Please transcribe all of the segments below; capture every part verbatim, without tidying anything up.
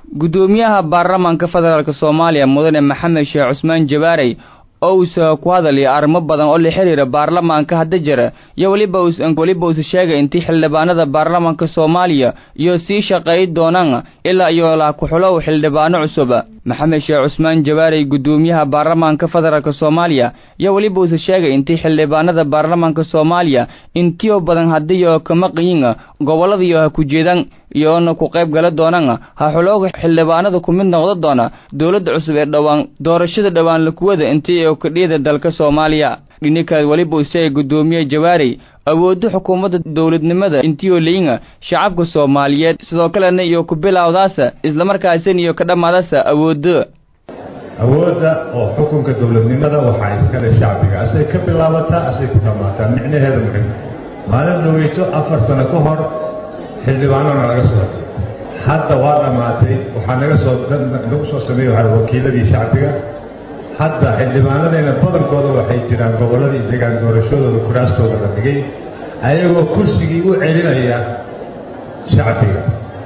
gudoomiyaha baarlamaanka federaalka Soomaaliya mudane Maxamed Sheekh Cusmaan Jawaari oo soo ku hadalay arrimo badan oo la xiriira baarlamaanka hadda jira iyo waliba uu waliba uu sheegay intii xildhibaanada baarlamaanka Soomaaliya iyo si shaqay doonaan ilaa iyo la ku xulo xildhibaano cusub Maxamed Sheekh Cusmaan Jawaari gudoomiyaha baarlamaanka federaalka Soomaaliya iyo waliba uu sheegay intii xildhibaanada baarlamaanka Soomaaliya intii badan hadii ka maqyin gobolada iyo ku jeedan iyo ku qayb gal doonaan ha xulooga xildhibaanada ku mid noqdo doona dawladda cusub ee dhawaan doorashada dhawaan la kuwada intii oo ka dhigay dalka Soomaaliya dhinika waliba uu sheegay gudoomiye Jawaari awoodda xukuumadda dawladnimada intii oo leeyna shacabka Soomaaliyeed sidoo kale iyo ku bilowdaas isla markaasina iyo ka dhamaadaas awoodda awoodda oo xukunka dawladnimada waxa iska leh shacbiga asay ka bilaabata asay ku dhamaataa micnaheedu maxay maalin dhaweyto afar sano ka hor xildhibaanana laga soo hadda waa dhamaatay waxa naga soo lagu soo sameeyay wakiiladii shacbiga hadda xildhibaanadeena badankooda waxay jiraan goboladii deegaan doorashadooda kuraastooda la dhigay ayagoo kursigii u celinaya shacbiga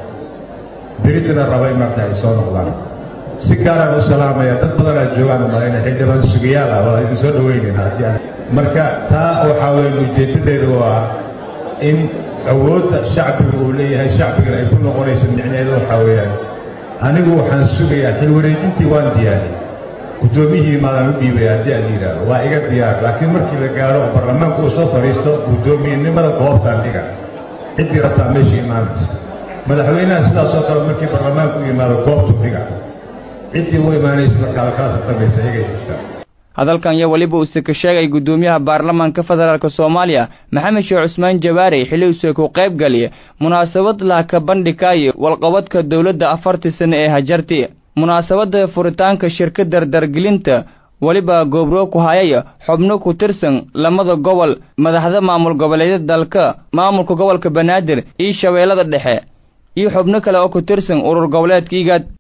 biritina rabay marka ay soo noqdaan si gaar ah u salaamaya dad badan oo joogaan marayna xildhibaan sugiyaal ah waa idin soo dhaweynayna hadii marka taa waxa weeye ujeedadeedu waa in awoodda shacbiga uu leeyahay shacbiga ay ku noqonayso micnaheedu waxa weeyaan anigu waxaan sugayaa xil wareejintii waan diyaariyay gudoomiyihii maadan u dhiibay hadii aan yiraahdo waa iga diyaar laakiin markii la gaaro baarlamaanku uu soo fariisto gudoomiyenimada goobtaan dhiga cidii rabtaa meesha imaanaysa madaxweynaha sidaas oo kale markii baarlamaanku yimaado goobtu dhiga cidii u imaanaysa marka la kala tartamaysa iga jirtaa hadalkan iyo waliba uu ka sheegay gudoomiyaha baarlamaanka federaalka Soomaaliya Maxamed Sheekh Cusmaan Jawaari xilli uu ku qayb galay munaasabad la ka bandhigay walqabadka dawladda afartii sano ee hajartay munaasabada furitaanka shirkadda dardargelinta waliba gobro ku hayay xubno ku tirsan lamada gobol madaxda maamul goboleedyada dalka maamulka gobolka Banaadir iyo Shabeellada Dhexe iyo xubno kale oo ku tirsan urur goboleedka